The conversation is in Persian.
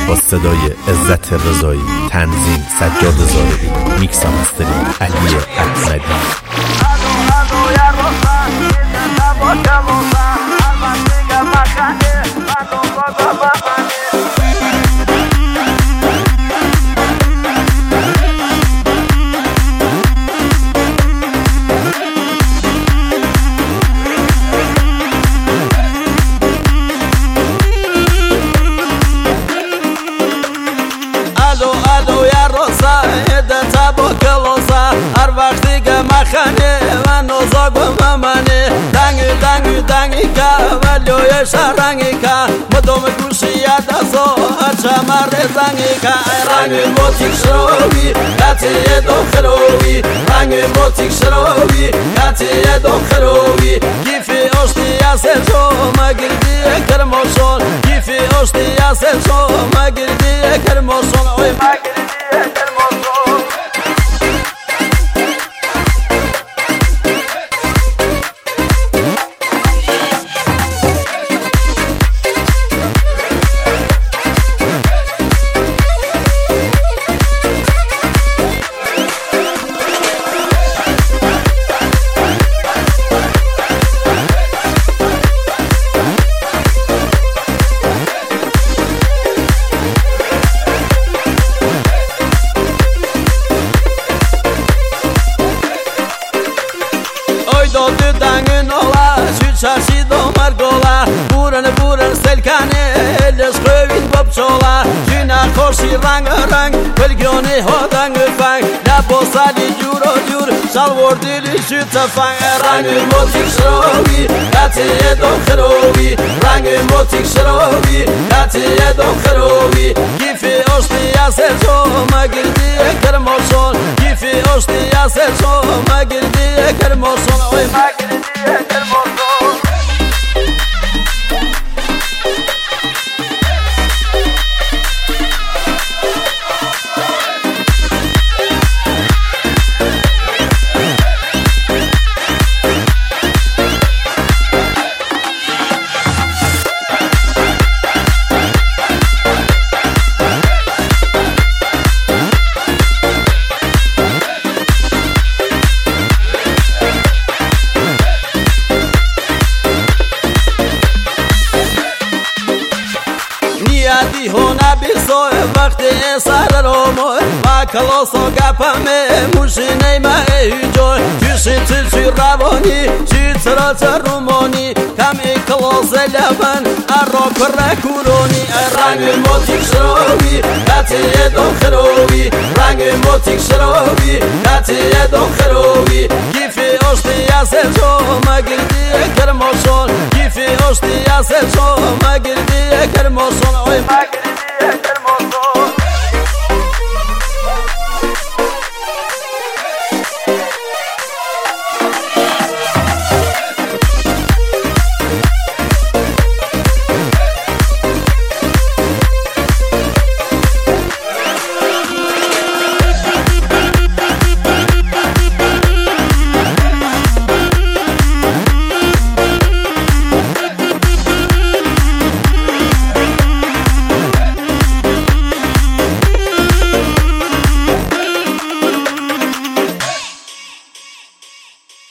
با صدای عزت رضایی، تنظیم سجاد زاهدی، میکس و مسترینگ علی احمدی. هر وقتی که مخنه و نوزاگ و ممنه دنگی که ولیوی شرنگی که مدام گوشی دستو چمر زنگی که رنگ موتیک شروعی کتی داخلوی رنگ موتیک شروعی کتی داخلوی گیفی اشتی از شما گردی کرماشون گیفی اشتی از شما گردی کرماشون اوی مگردی کرماشون. داده دنگن اولا چرشی دومر گولا بورن سلکنه الش خوین بابچولا جینا خوشی رنگ بلگیونی ها دنگ فنگ لباسالی جور شلوار دیلی شیط فنگ رنگ موتیک شروعی کتی داخلوی رنگ موتیک شروعی کتی داخلوی گیفی اشتی از شما گردی کرماشون گیفی اشتی از شما گردی کرماشون اوی مگردی کرماشون. نیادی هونا بیسوی وقتی سر رومو با کلاسو گپمه موشینی ما ایجوی چی روانی چی تر رومانی کمی کلاس لبن ارو کره کورونی رنگ موتیک شروعی کتی داخلوی رنگ موتیک شروعی کتی داخلوی گیفی اشتی از شما گردی کرماشون گیفی اشتی از شما گردی کرماشون اوی مگردی